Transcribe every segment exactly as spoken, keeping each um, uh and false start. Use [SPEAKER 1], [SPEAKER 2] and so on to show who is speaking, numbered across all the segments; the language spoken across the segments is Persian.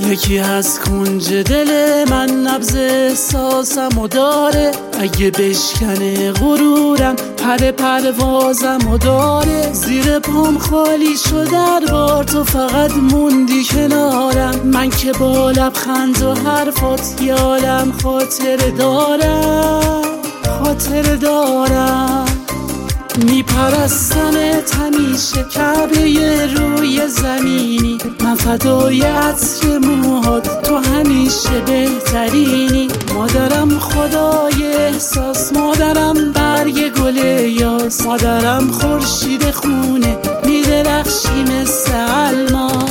[SPEAKER 1] یکی از کنج دل من نبض احساسم و داره، اگه بشکنه غرورم پر پروازم و داره. زیر پام خالی شد در بار، تو فقط موندی کنارم. من که با لبخند و حرفات یه عالم خاطر دارم، خاطر دارم. میپرستمت همیشه کعبه روی زمینی، من فدای عطر موهات، تو همیشه بهترینی. مادرم خدای احساس، مادرم برگ گل یاس، مادرم خورشید خونه میدرخشی مثل الماس.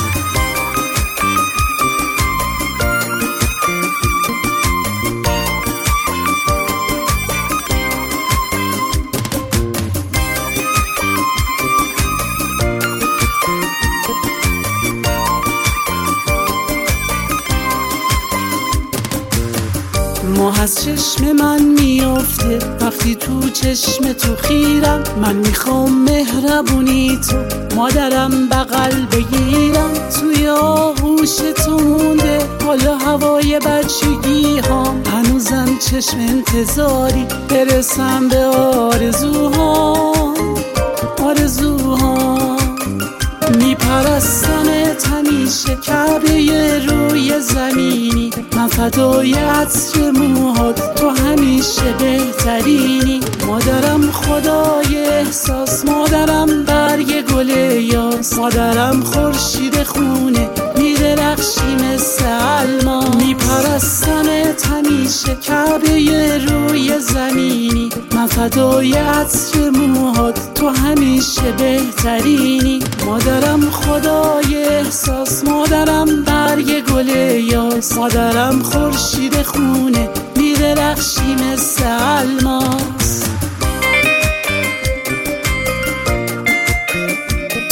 [SPEAKER 1] ماه از چشم من میافته وقتی تو چشم تو خیرم. من میخوام مهربونی تو مادرم بغل بگیرم. توی آغوش تو مونده حالا هوای بچگی هام، هنوزم چشم انتظاری برسم به آرزوهام، آرزوهام. میپرستمت همیشه کعبه روی زمینی، من فدای عطر موهات، تو همیشه بهترینی. مادرم خدای احساس، مادرم برگ گل یاس، مادرم خورشید خونه میدرخشی مثل الماس. میپرستمت همیشه کعبه روی زمینی، من فدای عطر موهات، تو همیشه بهترینی. مادرم خدای احساس، مادرم برگ گل یاس، مادرم خورشید خونه